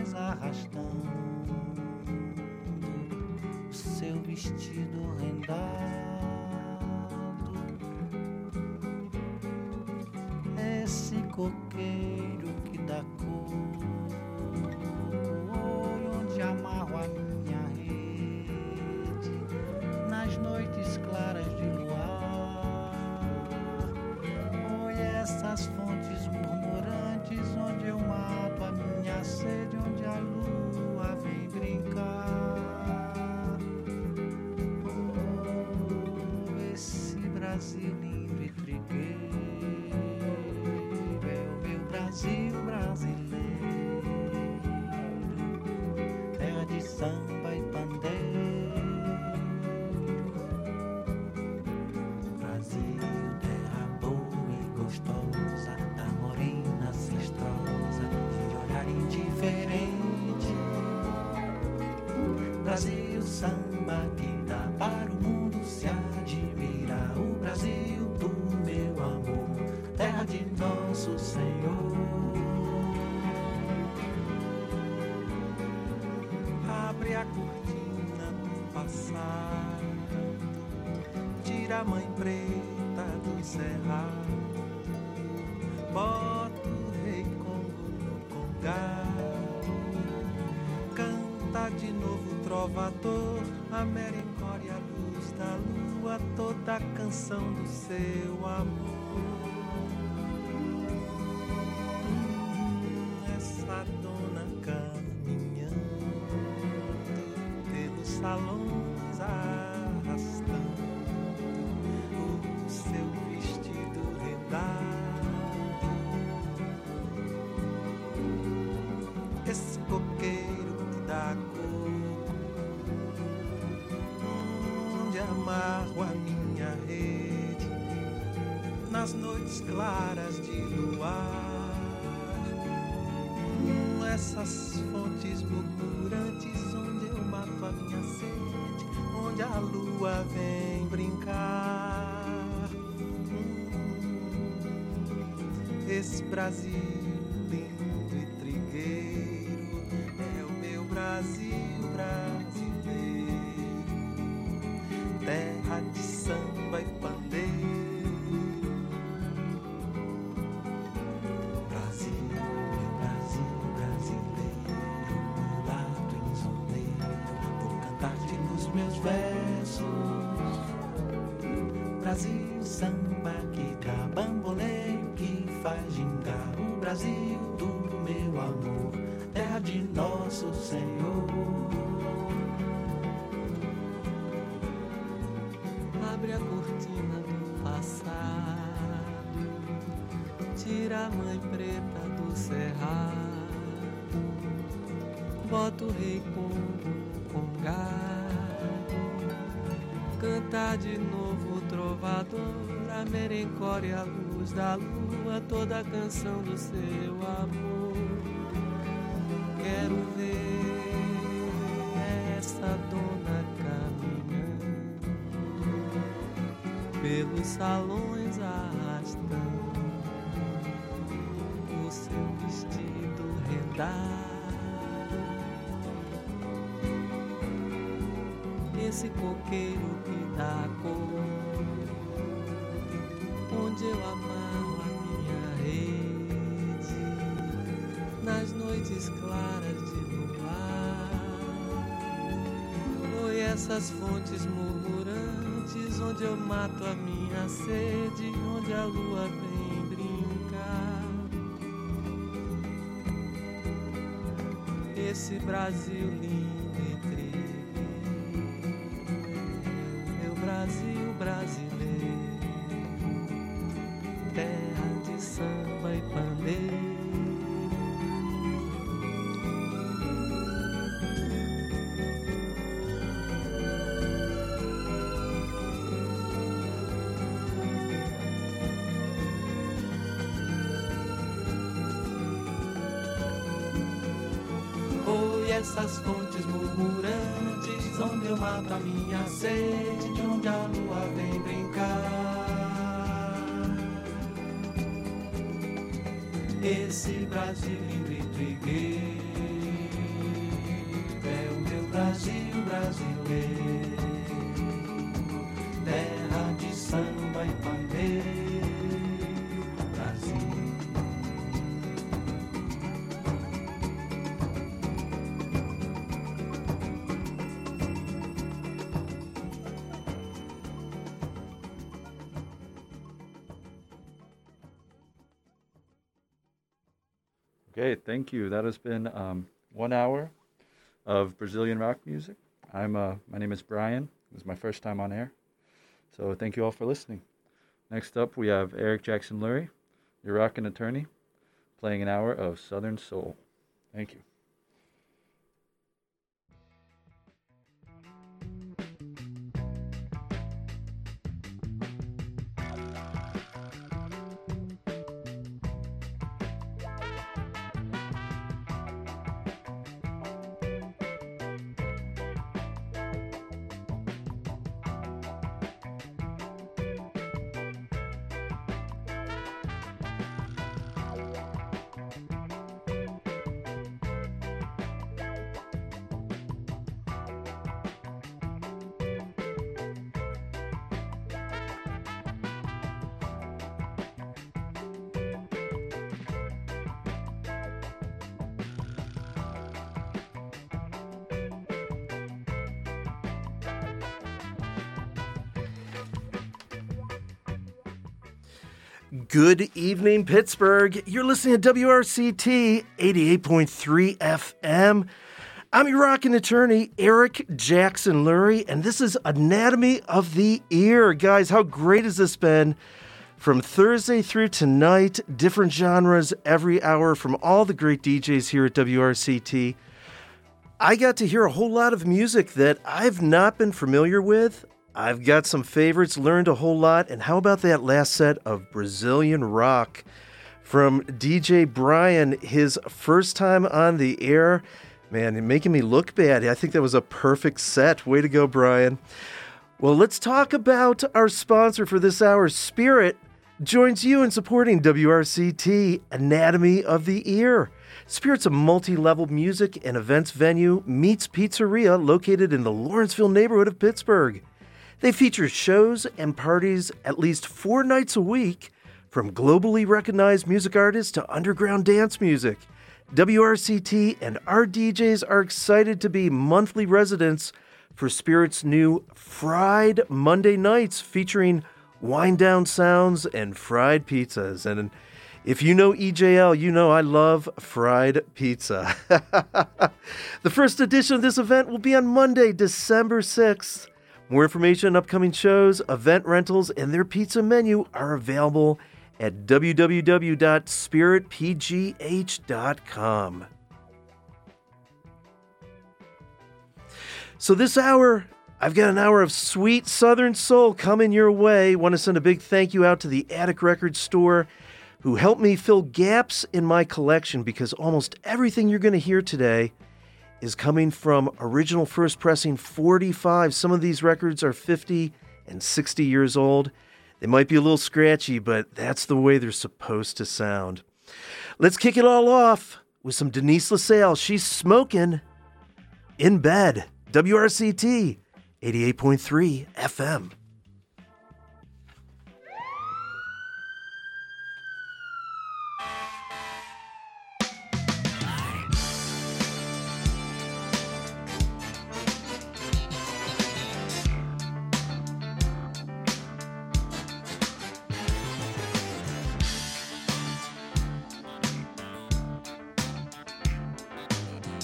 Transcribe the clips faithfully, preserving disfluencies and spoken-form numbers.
faz arrastando o seu vestido rendado. Esse coqueiro que dá cor, onde amarro a minha rede nas noites claras de luar. Oi, essas fontes murmurantes onde eu mato a minha sede, onde a lua vem brincar. Oh, esse Brasil lindo e trigueiro é o meu Brasil brasileiro, terra de samba e pandeiro. Brasil, terra boa e gostosa, da morena ancestrosa, de olhar indiferente. Brasil, samba que dá para o mundo se admirar. O Brasil do meu amor, terra de nosso Senhor. Abre a cortina do passado, tira a mãe preta do cerrado, bota o rei Congo no congado, canta de novo o trovador, a mericória e a luz da lua, toda a canção do seu amor. Essa dona caminhando pelos salões arrastando o seu vestido rendado. Esse coqueiro que dá cor, onde amarro a minha rede nas noites claras de luar. Essas fontes murmurantes onde eu mato a minha sede, onde a lua vem brincar. Hum, esse Brasil lindo e trigueiro é o meu Brasil brasileiro, terra de samba e pandeiro. Meus versos, Brasil, samba que dá bamboleio, que faz gingar. O Brasil do meu amor, terra de nosso Senhor. Abre a cortina do passado, tira a mãe preta do cerrado, bota o rei Congo no congado, canta de novo o trovador, a merencória e a luz da lua, toda a canção do seu amor. Quero ver essa dona caminhando pelos salões arrastando o seu vestido rendado. Esse coqueiro que dá cor, onde eu amarro a minha rede nas noites claras de luar. Oi, essas fontes murmurantes onde eu mato a minha sede, onde a lua vem brincar. Esse Brasil lindo e triste, Brasil brasileiro, terra de samba e pandeiro. Oi, essas fontes murmurantes onde eu mato a minha sede, de onde a lua vem brincar. Esse Brasil lindo e trigueiro Brasil brasileiro, terra de samba e pandeiro, Brasil. Okay, thank you. That has been um, one hour of Brazilian rock music. I'm uh, my name is Brian. This is my first time on air, so thank you all for listening. Next up, we have Eric Jackson Lurie, your rockin' attorney, playing an hour of Southern Soul. Thank you. Good evening, Pittsburgh. You're listening to W R C T eighty-eight point three F M. I'm your rockin' attorney, Eric Jackson Lurie, and this is Anatomy of the Ear. Guys, how great has this been? From Thursday through tonight, different genres every hour from all the great D Js here at W R C T. I got to hear a whole lot of music that I've not been familiar with. I've got some favorites, learned a whole lot, and how about that last set of Brazilian rock from D J Brian, his first time on the air. Man, you're making me look bad. I think that was a perfect set. Way to go, Brian. Well, let's talk about our sponsor for this hour. Spirit joins you in supporting W R C T, Anatomy of the Ear. Spirit's a multi-level music and events venue meets pizzeria located in the Lawrenceville neighborhood of Pittsburgh. They feature shows and parties at least four nights a week, from globally recognized music artists to underground dance music. W R C T and our D Js are excited to be monthly residents for Spirit's new Fried Monday Nights, featuring wind-down sounds and fried pizzas. And if you know E J L, you know I love fried pizza. The first edition of this event will be on Monday, December sixth. More information on upcoming shows, event rentals, and their pizza menu are available at w w w dot spirit p g h dot com. So this hour, I've got an hour of sweet Southern soul coming your way. Want to send a big thank you out to the Attic Records Store, who helped me fill gaps in my collection, because almost everything you're going to hear today is coming from original first pressing forty-five. Some of these records are fifty and sixty years old. They might be a little scratchy, but that's the way they're supposed to sound. Let's kick it all off with some Denise LaSalle. She's smoking in bed. W R C T eighty-eight point three F M.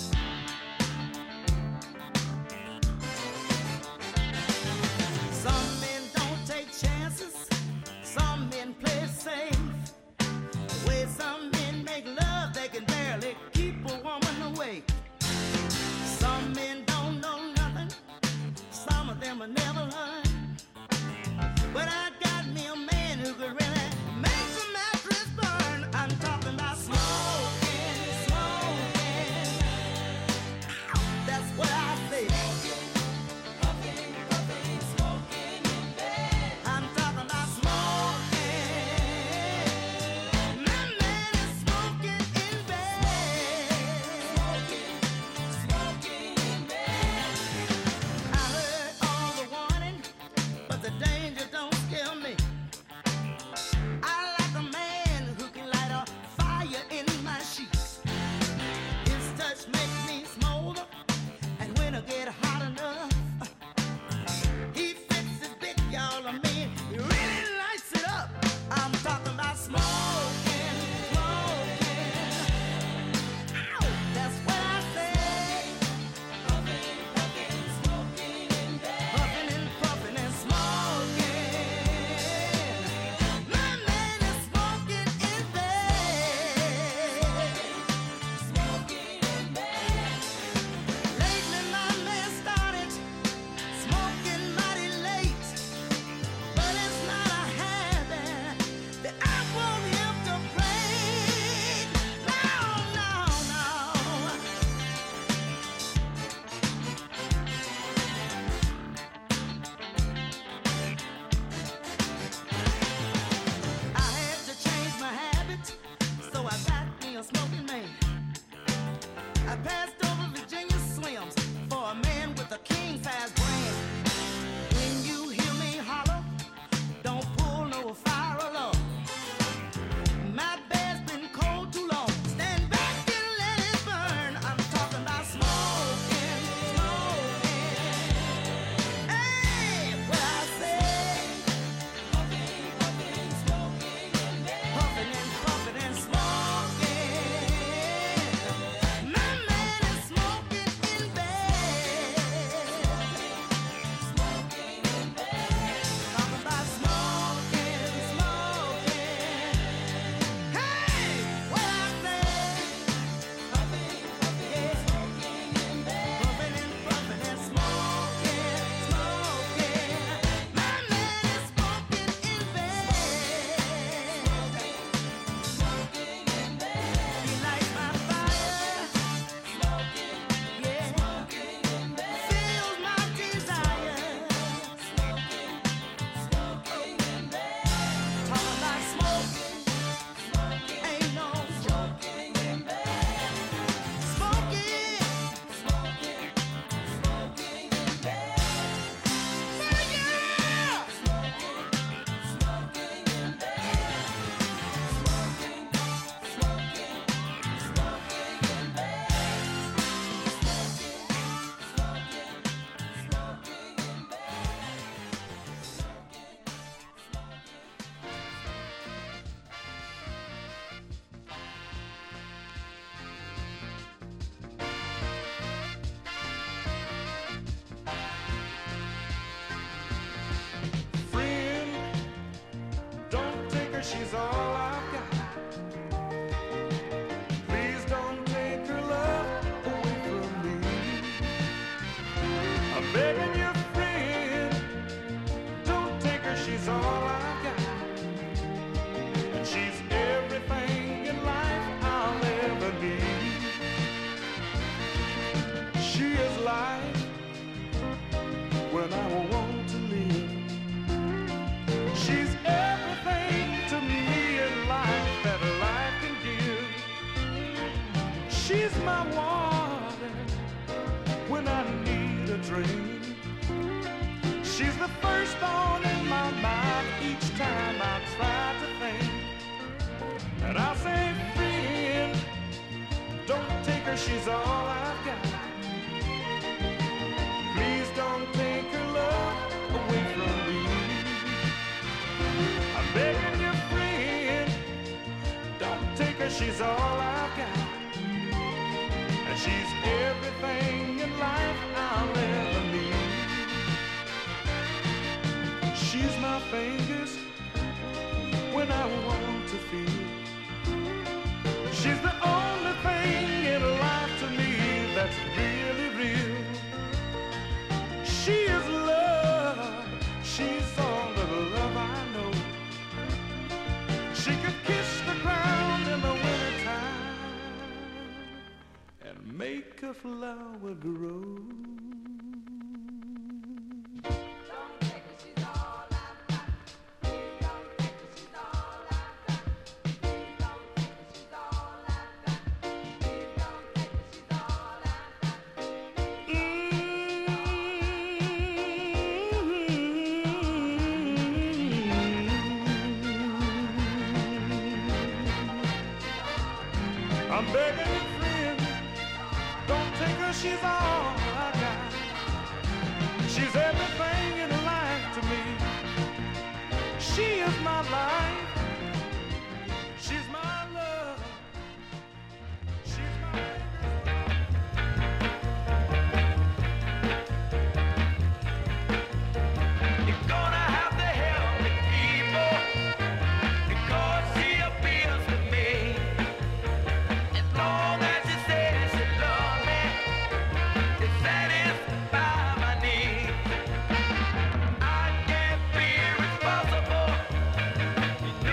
Some I passed over Virginia Slims for a man with a king-size brand. When you hear me holler, don't pull no fire alarm. My bed's been cold too long. Stand back and let it burn. I'm talking about smoking, smoking. Hey, what I say? Puffing, puffing, smoking in bed. Puffing and puffing and smoking. My man is smoking in bed. Smoking in bed. Talking about smoking, smoking. Hey, what I say? Puffing, puffing, smoking in bed. Puffing and puffing and smoking, smoking. My man is smoking in bed. Smoking in bed. He lights my fire. Smoking, yeah. Smoking in bed. Fills my desire. Smoking, smoking in bed. Talking about smoking, smoking. Ain't no joking in bed. Smoking, smoking, smoking in bed. Yeah. Smoking, smoking in bed. Smoking, smoking, smoking in bed. Smoking, smoking, smoking in Friend, don't take her, she's all I've got. Please don't take her love away from me. I'm begging you, friend, don't take her, she's all I've got. And she's everything in life I'll ever need. She is life when I want to live. She's everything to me in life that life can give. She's my water when I need a drink. She's the first thought in my mind each time I try to think. And I'll say, friend, don't take her, she's all I've got. Please don't take her love away from me. I'm begging you, friend, don't take her, she's all I've got. And she's everything in life I'll ever need. She's my fingers when I want to feel. She's the only thing in life to me that's really real. She is love, she's all the love I know. She could kiss the ground in the wintertime and make a flower grow. I'm begging you, friend, don't take her, she's all I got. She's everything in life to me. She is my life. She's my love. She's my You're gonna have to help me, people, because she appeals to me. As long as she says she loves me, it satisfies my needs. I can't be responsible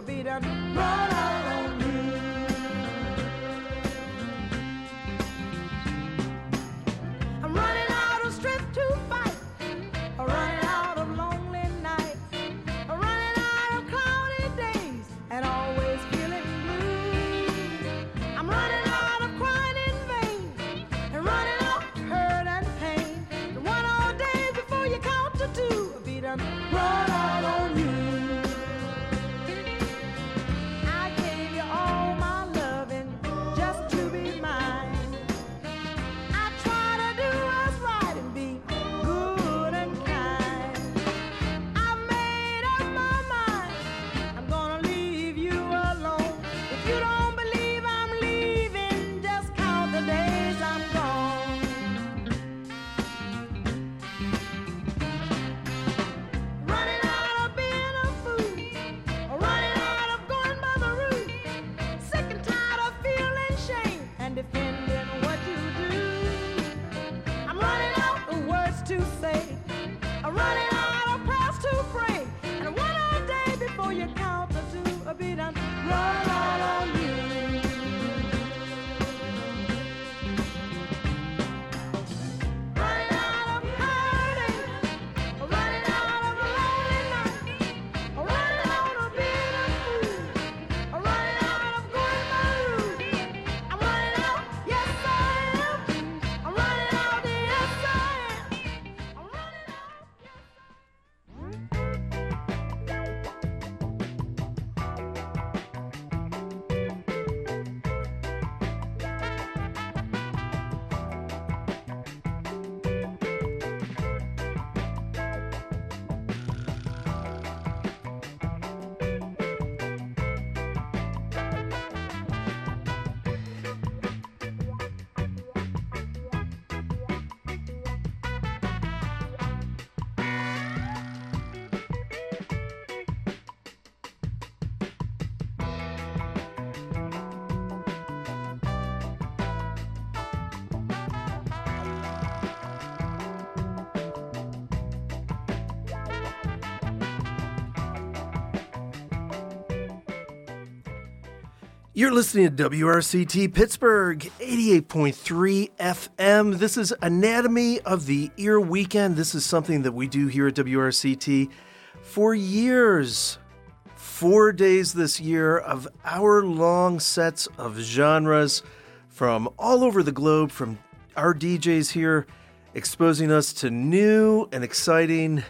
be done run out on you. I'm running out of strength to fight. I'm running out of lonely nights. I'm running out of cloudy days and always feeling blue. I'm running out of crying in vain and running out of hurt and pain. And one more day before you count to two, I'll be done run out on you. I gave you all my loving just to be mine. I try to do what's right and be good and kind. I made up my mind, I'm gonna leave you alone. If you don't believe I'm leaving, just count the days I'm gone. Running out of being a fool, running out of going by the route, sick and tired of feeling shame and defending what you do. I'm running out of words to say, I'm running out of prayers to pray, and one more day before you count to two, I'll be done run out on you. Running out of heartache, running out of lonely nights, running out of being a fool, running out of going by route. I'm running out, yes I am. I'm running out, yes I am. I'm running out. You're listening to W R C T Pittsburgh, eighty-eight point three F M. This is Anatomy of the Ear Weekend. This is something that we do here at W R C T for years. Four days this year of hour-long sets of genres from all over the globe, from our D Js here, exposing us to new and exciting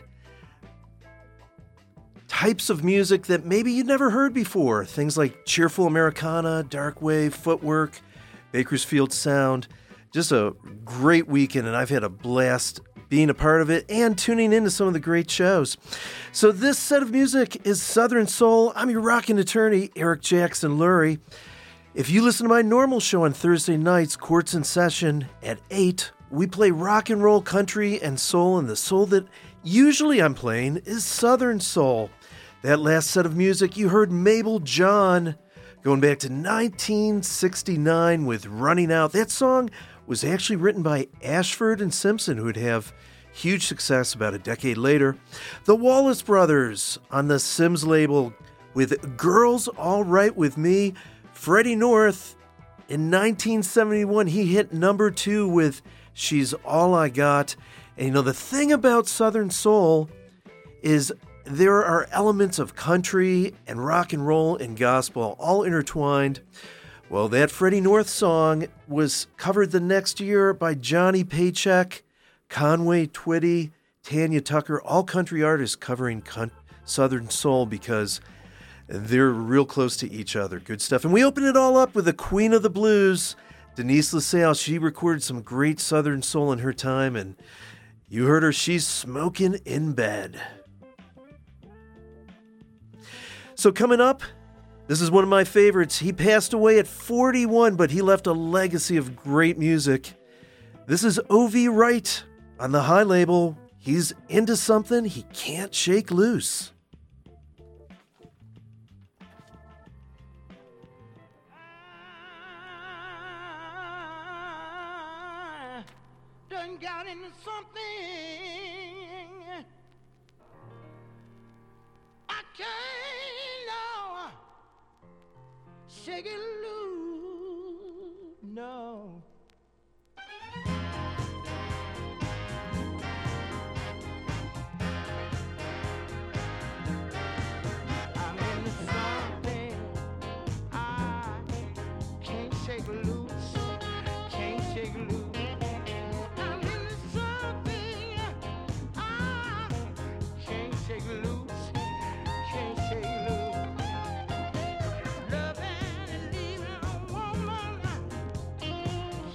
types of music that maybe you'd never heard before. Things like cheerful Americana, dark wave, footwork, Bakersfield sound. Just a great weekend, and I've had a blast being a part of it and tuning into some of the great shows. So this set of music is Southern Soul. I'm your rockin' attorney, Eric Jackson Lurie. If you listen to my normal show on Thursday nights, Courts in Session at eight, we play rock and roll, country, and soul, and the soul that usually I'm playing is Southern Soul. That last set of music, you heard Mabel John going back to nineteen sixty-nine with Running Out. That song was actually written by Ashford and Simpson, who would have huge success about a decade later. The Wallace Brothers on the Sims label with Girls All Right With Me. Freddie North, in nineteen seventy-one, he hit number two with She's All I Got. And you know, the thing about Southern Soul is there are elements of country and rock and roll and gospel all intertwined. Well, that Freddie North song was covered the next year by Johnny Paycheck, Conway Twitty, Tanya Tucker, all country artists covering con- Southern Soul because they're real close to each other. Good stuff. And we open it all up with the Queen of the Blues, Denise LaSalle. She recorded some great Southern Soul in her time, and you heard her. She's smoking in bed. So coming up, this is one of my favorites. He passed away at forty-one, but he left a legacy of great music. This is O V Wright on the High label. He's into something he can't shake loose. I done got into something I can't, no, shake it loose. No. I'm into something I can't shake loose, can't shake loose. I'm into something I can't shake loose, can't shake loose. Loving and leaving a woman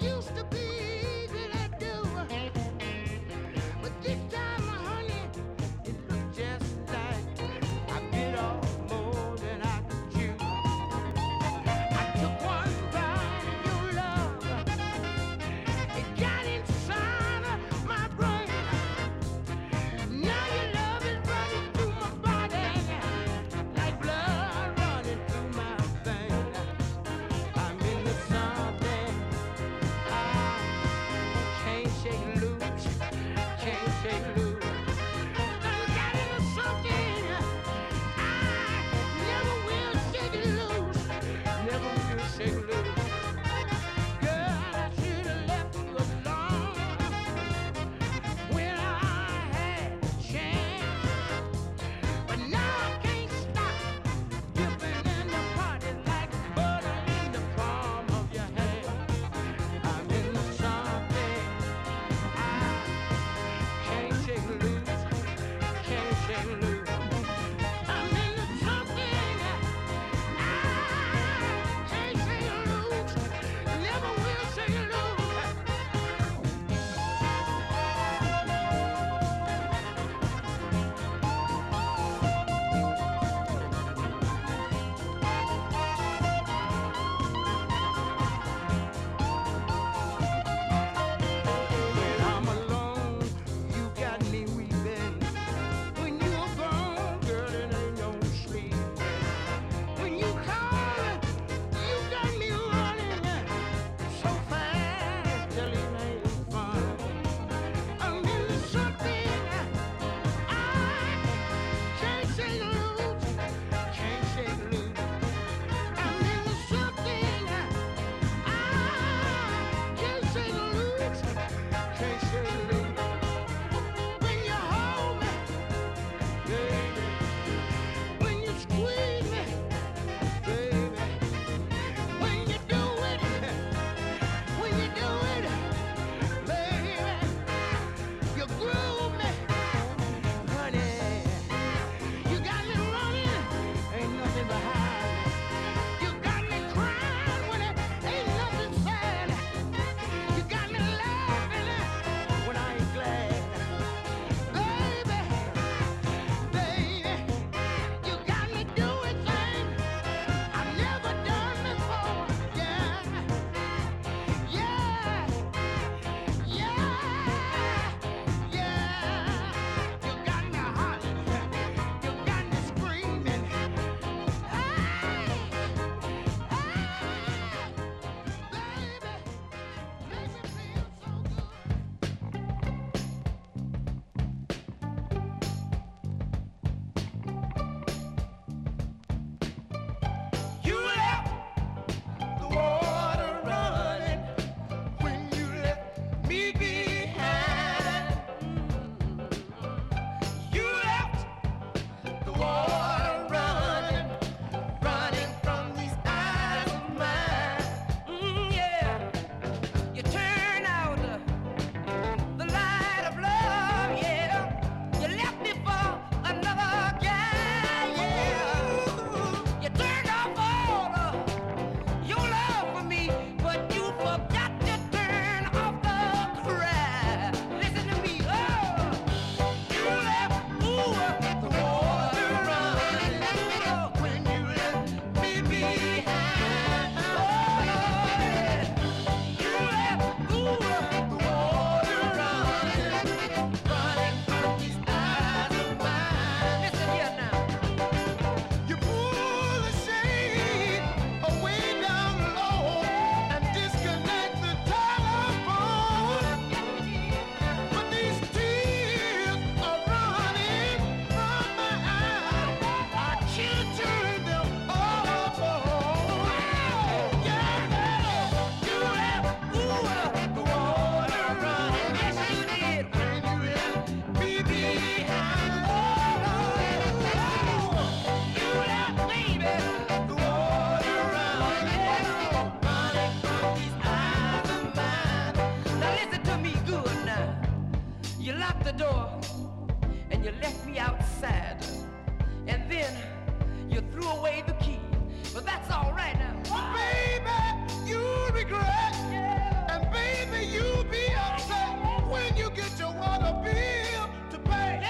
away the key. But that's all right now. Baby, you regret, and baby, you be upset when you get your water bill to pay.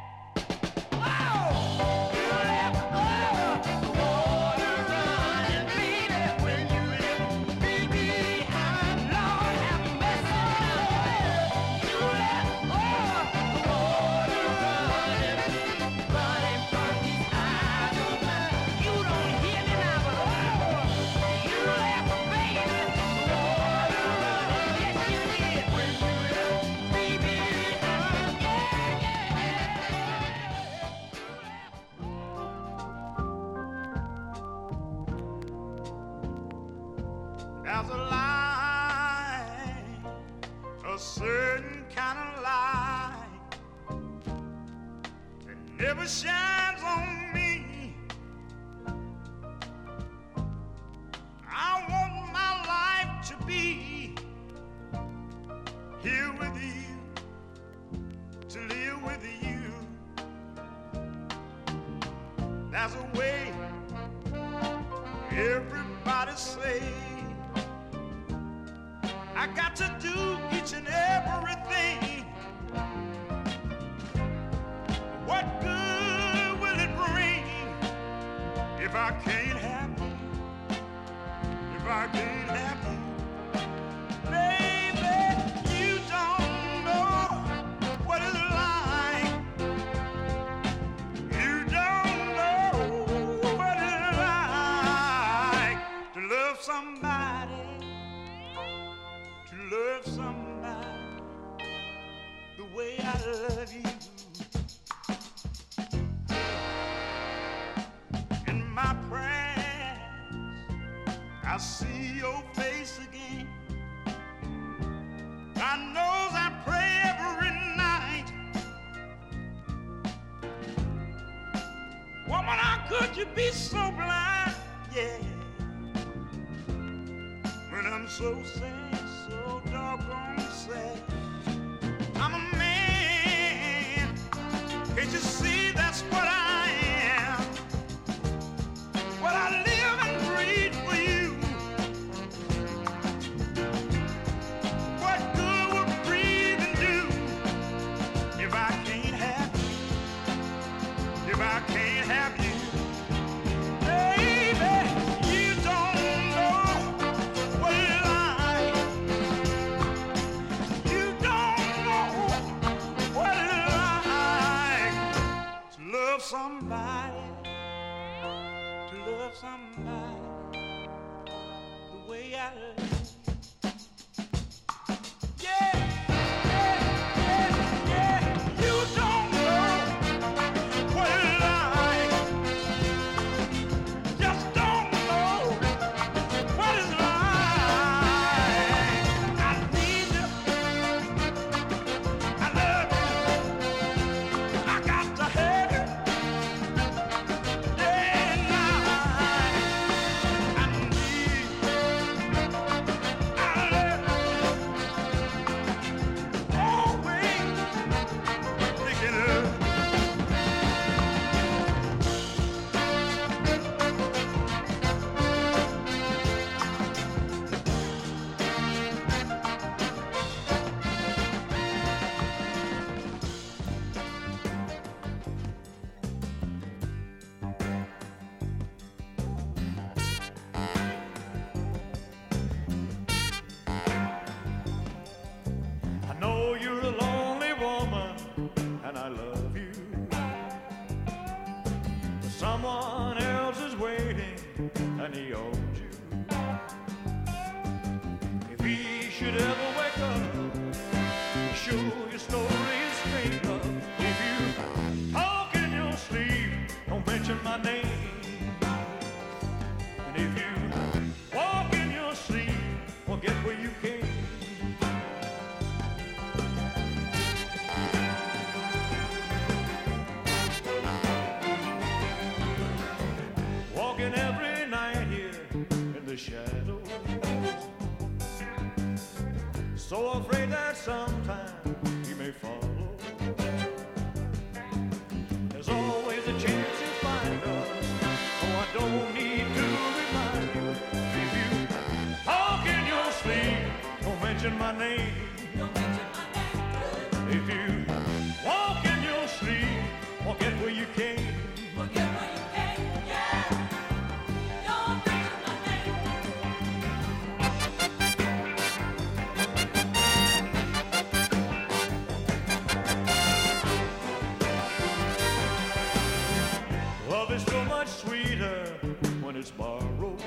Oh! You left the water running, baby, when you left me behind. Lord have mercy. You left the water running, running from these eyes of mine. You don't hear me now, but oh, you left, baby, the water running. Yes, you did when you left me behind. Yeah, There's a light, a certain kind of light that never shines on me. I want my life to be here with you, to live with you. There's a way everybody say I got to do each and everything. What good will it bring if I can't have you? If I can't have you? Baby, you don't know what it's like. You don't know what it's like to love somebody. To love somebody the way I love you. In my prayers, I see your face again. God knows I pray every night. Woman, how could you be so blind? Yeah. When I'm so sad, so doggone sad. I'm a man. Can't you see that's what I am? What I live and breathe for you. What good would breathing do if I can't have you? If I can't have you? Baby, you don't know what it's like. You don't know what it's like to love somebody, to love somebody the way I love. Yeah, yeah, yeah, yeah. You don't know what it's like. Just don't know what it's like. I need you. I love you. I got to have you. Day and night. I need you. I love you. Always thinking of you. I know you're a lonely woman, and I love you. But someone else is waiting, and he owns you. If he should ever wake up, be sure your story is straight up. If you talk in your sleep, don't mention my name. And if you walk in your sleep, forget where you came. Walking every night here in the shadows, so afraid that sometime he may follow. There's always a chance he'll find us, oh I don't don't need to remind you. If you talk in your sleep, don't mention my name. If you walk in your sleep, forget where you came. Forget where you came, yeah. Don't mention my name. Love is so much sweeter when it's borrowed.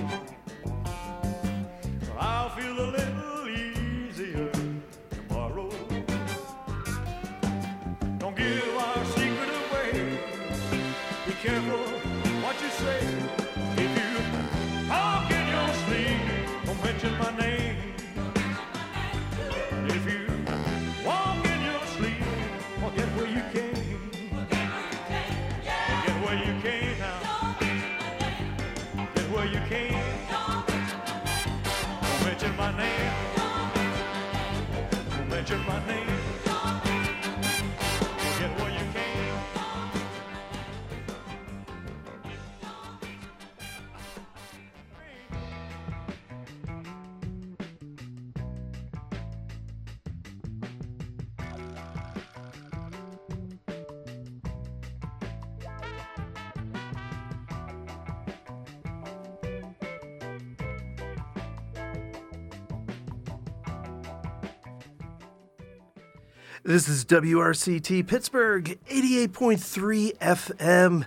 I'll feel a little easier tomorrow. Don't give our secret away. Be careful what you say. If you talk in your sleep, don't mention my name. If you walk in your sleep, forget where you came. Forget where you came now. Forget where you came. Don't mention my name. Don't mention my name. Forget where you came. This is W R C T Pittsburgh, eighty-eight point three F M.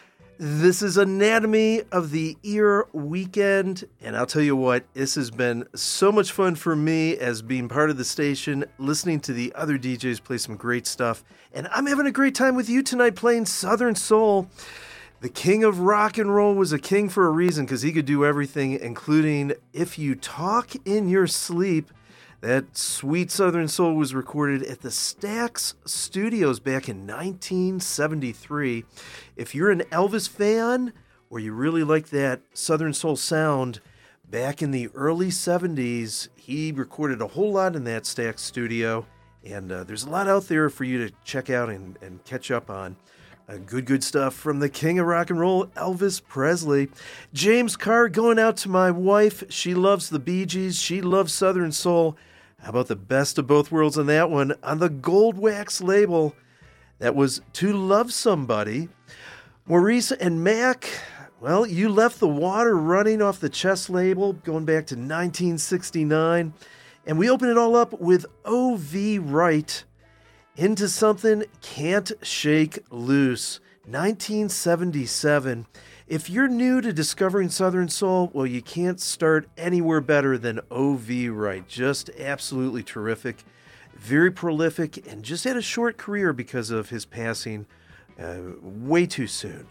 This is Anatomy of the Ear weekend, and I'll tell you what, this has been so much fun for me as being part of the station, listening to the other D Js play some great stuff, and I'm having a great time with you tonight playing Southern Soul. The king of rock and roll was a king for a reason, because he could do everything, including If You Talk in Your Sleep. That sweet Southern Soul was recorded at the Stax Studios back in nineteen seventy-three. If you're an Elvis fan or you really like that Southern Soul sound, back in the early seventies, he recorded a whole lot in that Stax studio, and uh, there's a lot out there for you to check out and, and catch up on. Uh, good, good stuff from the king of rock and roll, Elvis Presley. James Carr, going out to my wife. She loves the Bee Gees. She loves Southern Soul. How about the best of both worlds on that one? On the Gold Wax label, that was To Love Somebody. Maurice and Mac, well, You Left the Water Running off the Chess label, going back to nineteen sixty-nine. And we open it all up with O V. Wright, Into Something Can't Shake Loose, nineteen seventy-seven. If you're new to discovering Southern Soul, well, you can't start anywhere better than O V. Wright. Just absolutely terrific, very prolific, and just had a short career because of his passing uh, way too soon.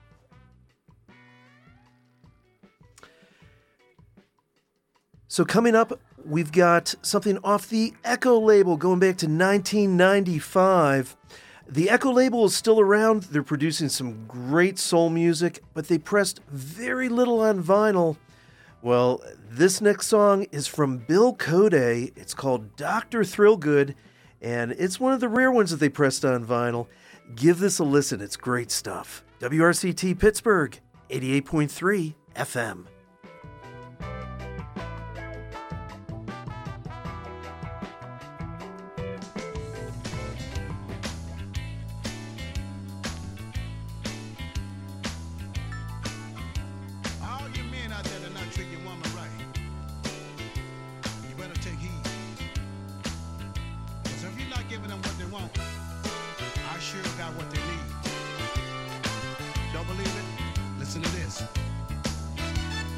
So coming up, we've got something off the Echo label going back to nineteen ninety-five. The Echo label is still around. They're producing some great soul music, but they pressed very little on vinyl. Well, this next song is from Bill Cody. It's called Doctor Thrillgood, and it's one of the rare ones that they pressed on vinyl. Give this a listen. It's great stuff. W R C T Pittsburgh, eighty-eight point three F M. Listen to this.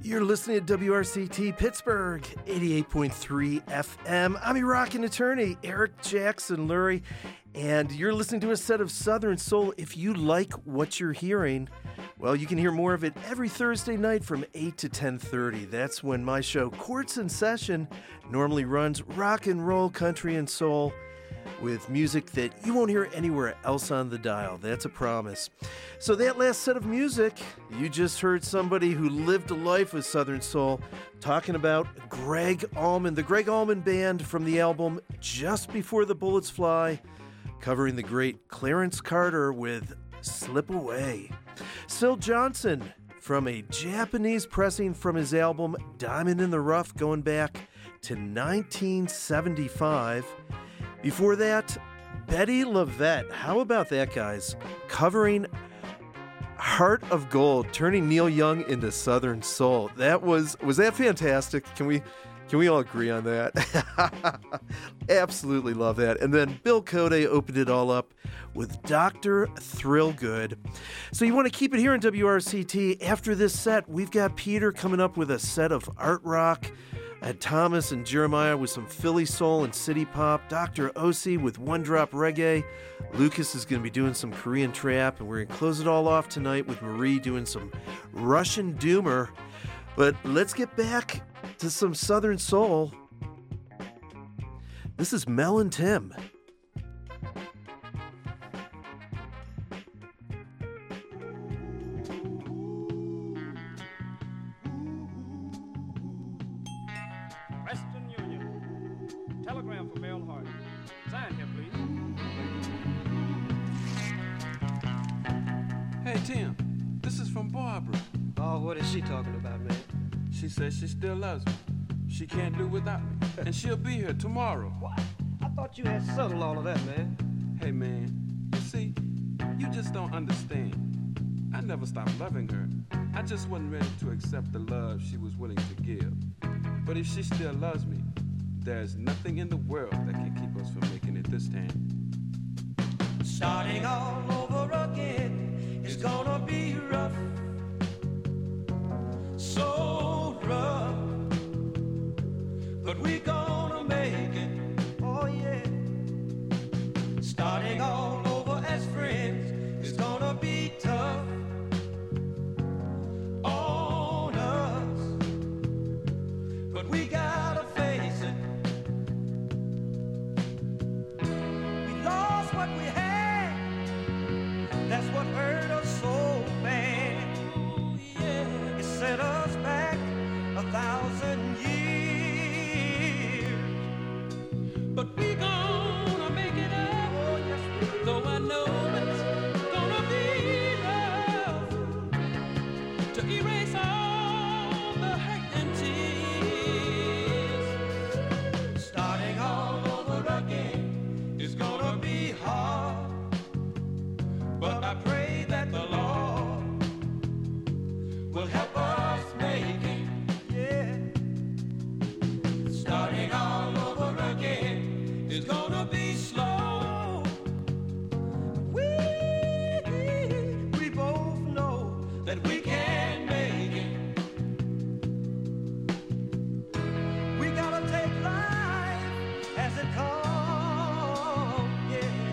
You're listening to W R C T Pittsburgh, eighty-eight point three F M. I'm your rockin' attorney, Eric Jackson Lurie, and you're listening to a set of Southern Soul. If you like what you're hearing, well, you can hear more of it every Thursday night from eight to ten thirty. That's when my show, Courts in Session, normally runs rock and roll, country, and soul with music that you won't hear anywhere else on the dial. That's a promise. So that last set of music, you just heard somebody who lived a life with Southern Soul talking about Gregg Allman, the Gregg Allman Band from the album Just Before the Bullets Fly, covering the great Clarence Carter with Slip Away. Syl Johnson from a Japanese pressing from his album Diamond in the Rough going back to nineteen seventy-five. Before that, Bettye LaVette. How about that, guys? Covering Heart of Gold, turning Neil Young into Southern Soul. That was, was that fantastic? Can we, can we all agree on that? Absolutely love that. And then Bill Cody opened it all up with Doctor Thrillgood. So you want to keep it here on W R C T. After this set, we've got Peter coming up with a set of art rock. I had Thomas and Jeremiah with some Philly soul and city pop. Doctor Osi with one drop reggae. Lucas is going to be doing some Korean trap. And we're going to close it all off tonight with Marie doing some Russian doomer. But let's get back to some Southern soul. This is Mel and Tim. Western Union. Telegram for Mel Hart. Sign here, please. Hey, Tim, this is from Barbara. Oh, what is she talking about, man? She says she still loves me. She can't do without me. And she'll be here tomorrow. What? I thought you had settled all of that, man. Hey, man, you see, you just don't understand. I never stopped loving her. I just wasn't ready to accept the love she was willing to give. But if she still loves me, there's nothing in the world that can keep us from making it this time. Starting all over again is gonna be rough. So rough. But we gonna make it. Oh yeah. Starting all over as friends is gonna be tough. On us. But we gotta face it. We lost what we had. That's what hurt us so bad. It set us back a thousand years. But we gonna make it up. Oh, yes, though I know it's gonna be rough to erase all the hurt and tears. Starting all over again is gonna be hard. But I pray that the Lord will help us make it. Yeah. Starting all over again is gonna be slow. We, we both know that we can make it. We gotta take life as it comes, yeah.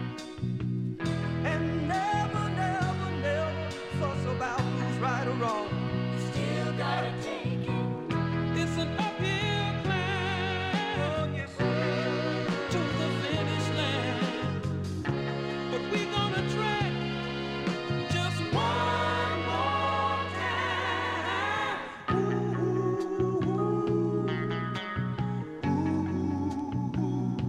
And never, never, never fuss about who's right or wrong. You still gotta take it. It's an uphill climb. Oh, yes, to the finish line. But we gonna try just one more time. Ooh, ooh, ooh.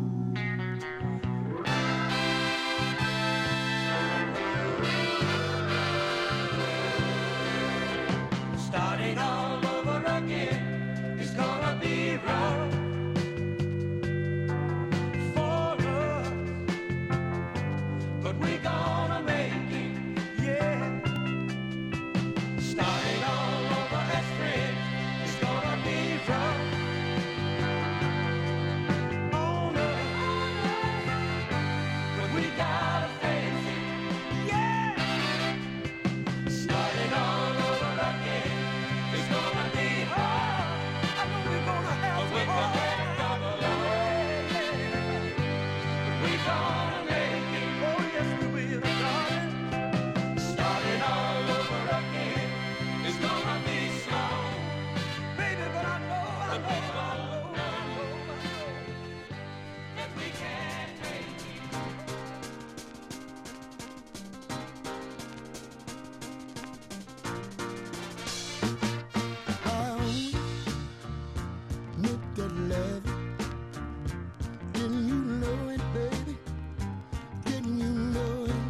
didn't you know it, baby? Didn't you know it?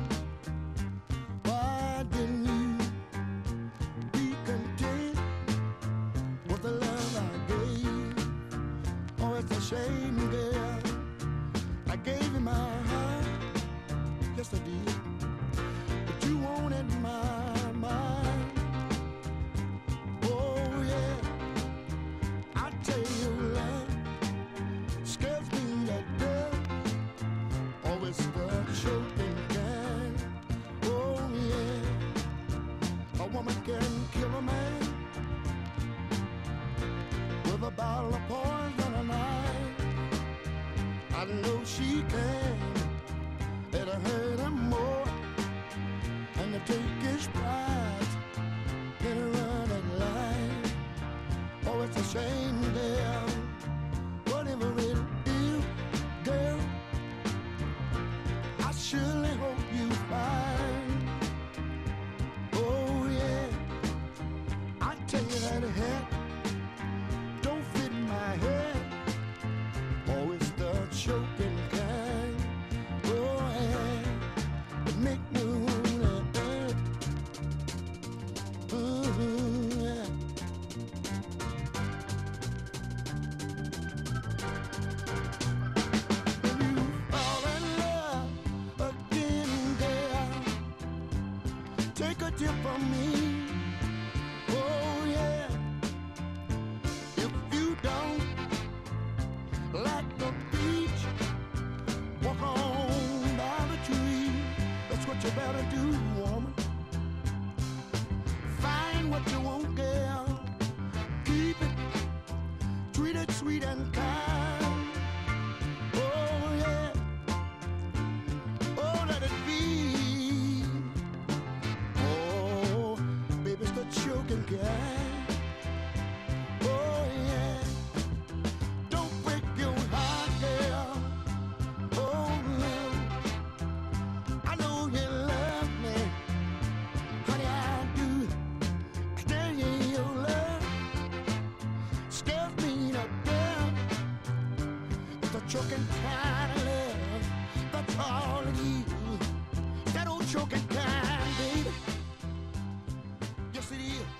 Why didn't you be content with the love I gave? Oh, it's a shame, girl. I gave you my heart, yes I did, but you wanted my mind. Oh yeah, I tell you, love scares me that girl, always the choking kind. Oh yeah, a woman can kill a man with a bottle of poison and knife. I know she can. It'll hurt him more, and to take his pride in a running line. Oh, it's a shame, girl. Whatever it is, girl, I surely hope you find. Oh yeah, I tell you that hat don't fit my head. Oh, it's the choking kind. Oh, yeah, it make me wanna hurt. Ooh, yeah. When you fall in love again, girl, take a tip from me. Oh, yeah, if you don't like the beach, walk on by the tree. That's what you better do, woman. Find what you want, girl. Keep it, treat it sweet and kind. Oh yeah, oh let it be. Oh, baby's the choking guy. Oh yeah. Don't break your heart, girl. Oh, no. I know you love me. Honey, I do. Stay in your love. Scares me to death. It's a choking kind of love. That's all it is. That old choking kind, baby. Yes, it is.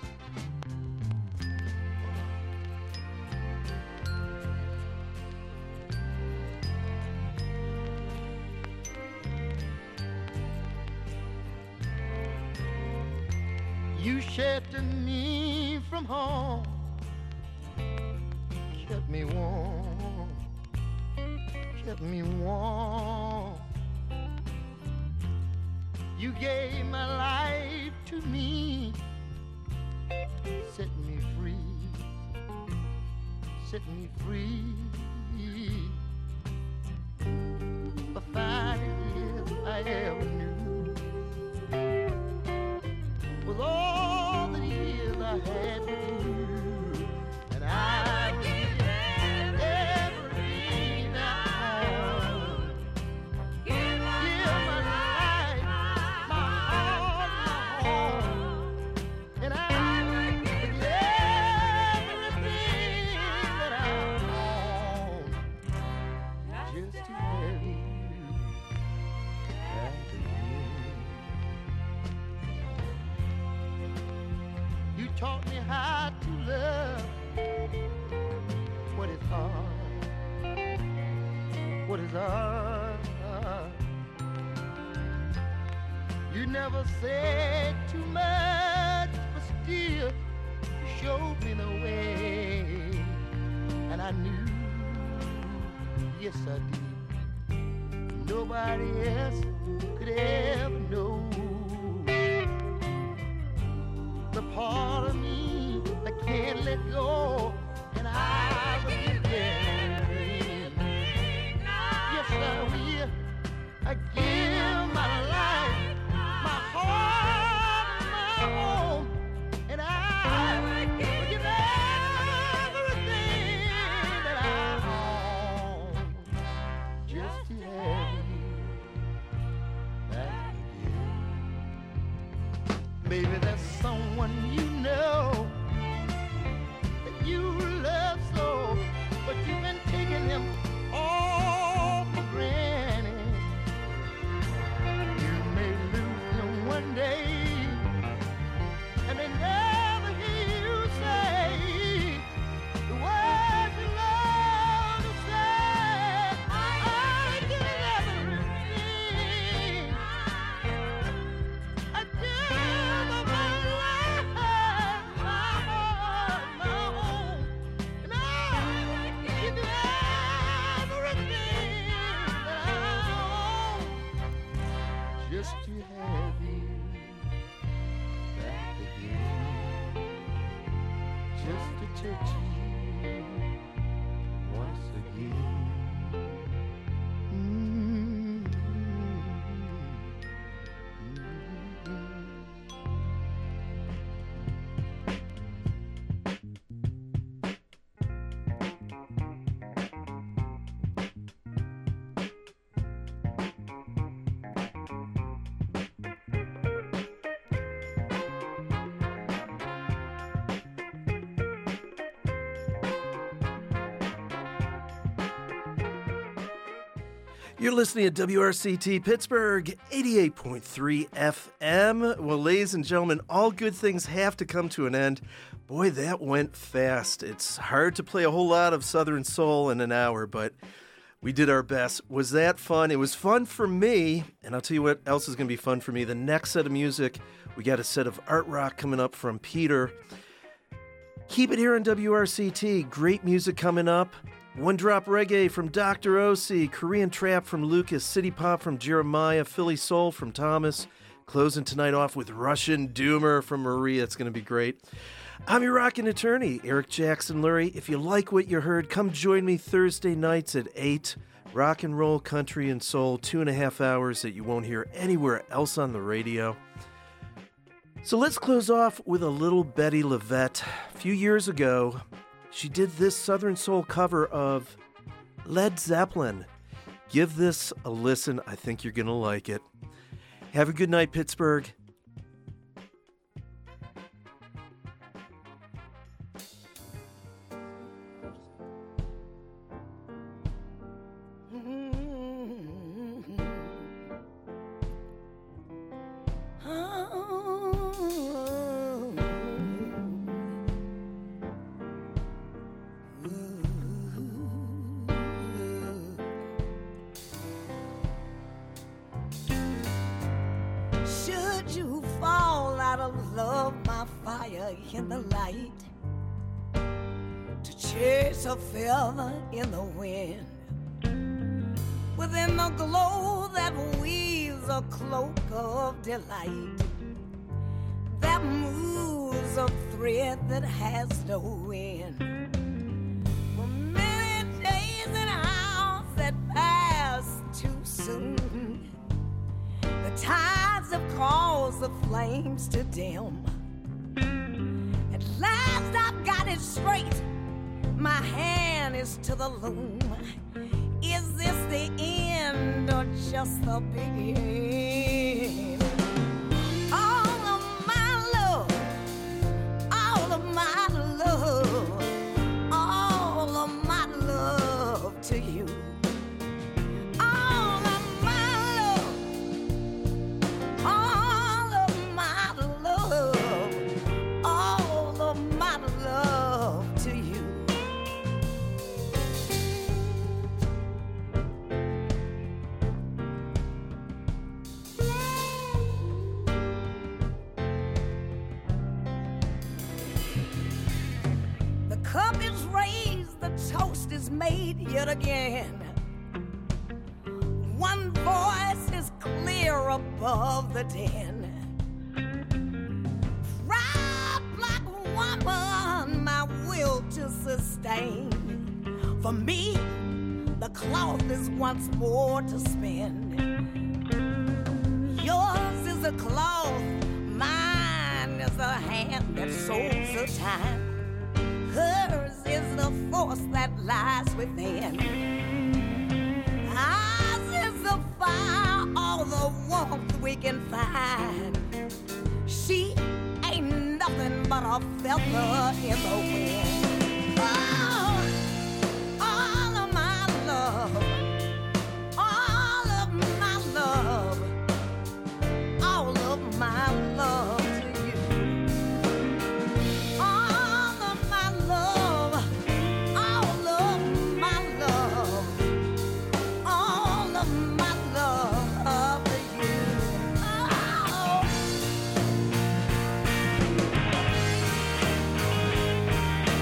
You sheltered me from home, kept me warm, kept me warm. You gave my life to me, set me free, set me free. For five years I ever knew was all the years I had with you, and I would give everything I own. Give my life, my heart, my home, and I would give everything that I own just to have you. You taught me how to love what is hard, what is hard. You never said too much, but still you showed me the way, and I knew, yes I did, nobody else could ever know the part of me that can't let go, and I will give everything. Yes, I will. I give my life, my heart, my home, and I will give everything that I own just to have you back again. Maybe there's someone you know that you love so, but you've been taking him all You're listening to W R C T Pittsburgh, eighty-eight point three F M. Well, ladies and gentlemen, all good things have to come to an end. Boy, that went fast. It's hard to play a whole lot of Southern Soul in an hour, but we did our best. Was that fun? It was fun for me, and I'll tell you what else is going to be fun for me. The next set of music, we got a set of art rock coming up from Peter. Keep it here on W R C T. Great music coming up. One Drop Reggae from Doctor Osi, Korean Trap from Lucas, City Pop from Jeremiah, Philly Soul from Thomas. Closing tonight off with Russian Doomer from Maria. It's going to be great. I'm your rockin' attorney, Eric Jackson Lurie. If you like what you heard, come join me Thursday nights at eight. Rock and roll, country, and soul, two and a half hours that you won't hear anywhere else on the radio. So let's close off with a little Betty LaVette. A few years ago, she did this Southern Soul cover of Led Zeppelin. Give this a listen. I think you're going to like it. Have a good night, Pittsburgh. In the light to chase a feather in the wind, within the glow that weaves a cloak of delight, that moves a thread that has no end. For many days and hours that pass too soon, the tides have caused the flames to dim. Last I've got it straight, my hand is to the loom. Is this the end or just the beginning? All of my love, all of my love, all of my love to you. All of my love, all of my love, all of my love to you. The cup is raised, the toast is made yet again. One voice is clear above the din. Woman, my will to sustain. For me, the cloth is once more to spin. Yours is a cloth, mine is a hand that sews the time. Hers is the force that lies within. Ours is the fire, all the warmth we can find. She ain't nothing but a feather in the wind. Oh, all of my love, all of my love, all of my love to you. All of my love, all of my love, all of my love to you. Oh.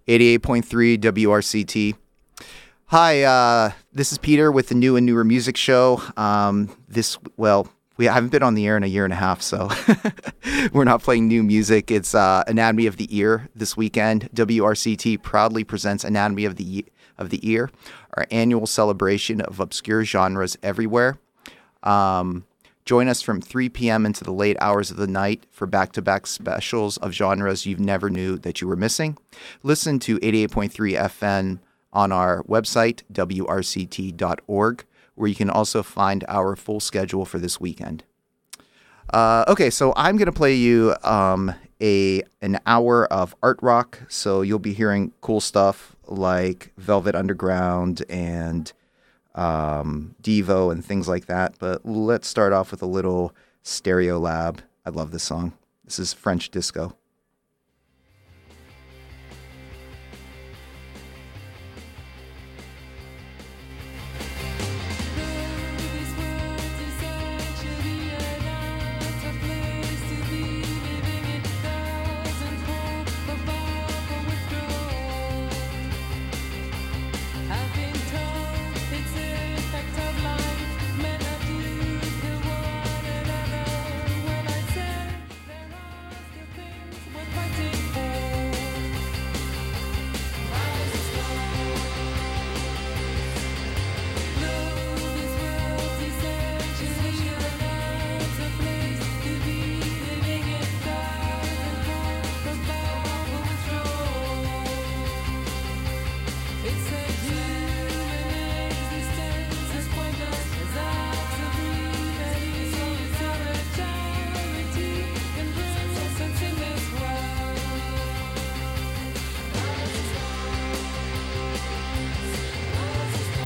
eighty-eight point three W R C T. Hi, uh, this is Peter with the New and Newer Music Show. Um, this, well, we haven't been on the air in a year and a half, so we're not playing new music. It's uh, Anatomy of the Ear this weekend. W R C T proudly presents Anatomy of the of the Ear, our annual celebration of obscure genres everywhere. Um, join us from three p.m. into the late hours of the night for back-to-back specials of genres you never knew that you were missing. Listen to eighty-eight point three F M on our website, W R C T dot org, where you can also find our full schedule for this weekend. Uh, okay, so I'm going to play you um, a an hour of art rock, so you'll be hearing cool stuff like Velvet Underground and um, Devo and things like that. But let's start off with a little Stereolab. I love this song. This is French Disco.